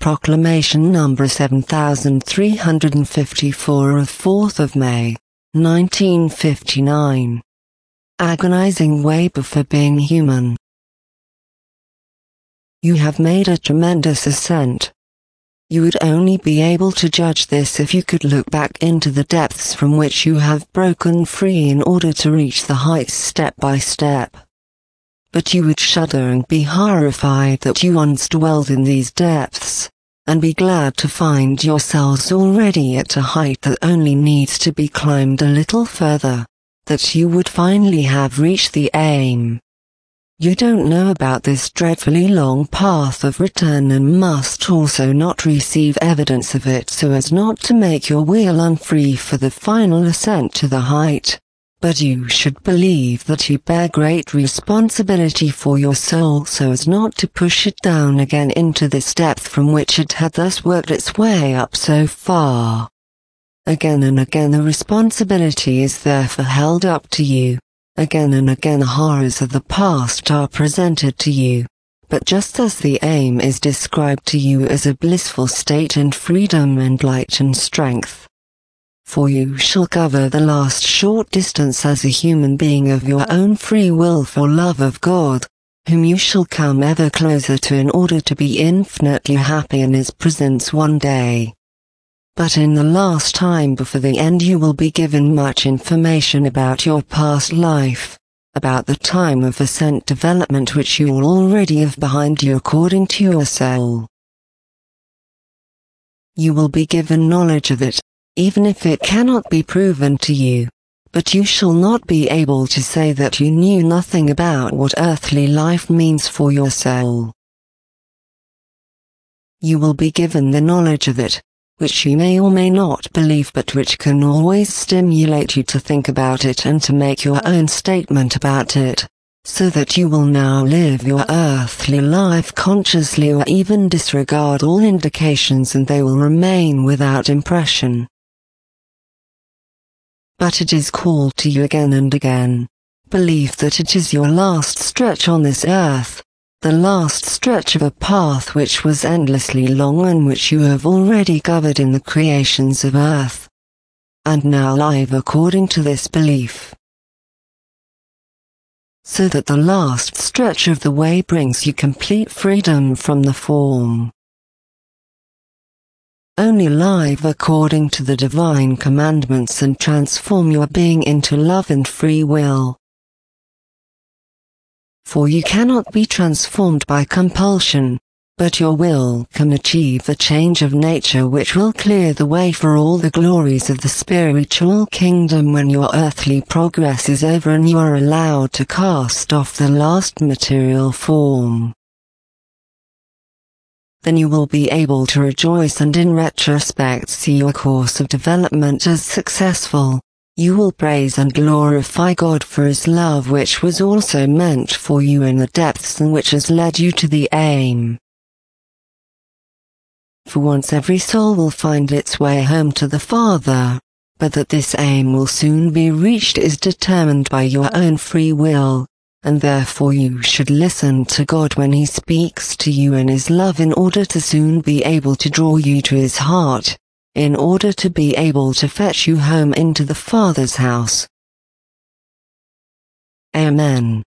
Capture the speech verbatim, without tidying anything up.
Proclamation number seven thousand three hundred fifty-four of fourth of May, nineteen fifty-nine. Agonizing waybill for being human. You have made a tremendous ascent. You would only be able to judge this if you could look back into the depths from which you have broken free in order to reach the heights step by step. But you would shudder and be horrified that you once dwelled in these depths, and be glad to find yourselves already at a height that only needs to be climbed a little further, that you would finally have reached the aim. You don't know about this dreadfully long path of return and must also not receive evidence of it so as not to make your wheel unfree for the final ascent to the height, but you should believe that you bear great responsibility for your soul so as not to push it down again into this depth from which it had thus worked its way up so far. Again and again the responsibility is therefore held up to you. Again and again the horrors of the past are presented to you, but just as the aim is described to you as a blissful state and freedom and light and strength. For you shall cover the last short distance as a human being of your own free will for love of God, whom you shall come ever closer to in order to be infinitely happy in His presence one day. But in the last time before the end you will be given much information about your past life, about the time of ascent development which you will already have behind you according to your soul. You will be given knowledge of it, even if it cannot be proven to you, but you shall not be able to say that you knew nothing about what earthly life means for your soul. You will be given the knowledge of it, which you may or may not believe but which can always stimulate you to think about it and to make your own statement about it, so that you will now live your earthly life consciously or even disregard all indications and they will remain without impression. But it is called to you again and again. Believe that it is your last stretch on this earth, the last stretch of a path which was endlessly long and which you have already covered in the creations of earth, and now live according to this belief. So that the last stretch of the way brings you complete freedom from the form. Only live according to the divine commandments and transform your being into love and free will. For you cannot be transformed by compulsion, but your will can achieve the change of nature which will clear the way for all the glories of the spiritual kingdom when your earthly progress is over and you are allowed to cast off the last material form. Then you will be able to rejoice and in retrospect see your course of development as successful. You will praise and glorify God for His love which was also meant for you in the depths and which has led you to the aim. For once every soul will find its way home to the Father, but that this aim will soon be reached is determined by your own free will, and therefore you should listen to God when He speaks to you in His love in order to soon be able to draw you to His heart, in order to be able to fetch you home into the Father's house. Amen.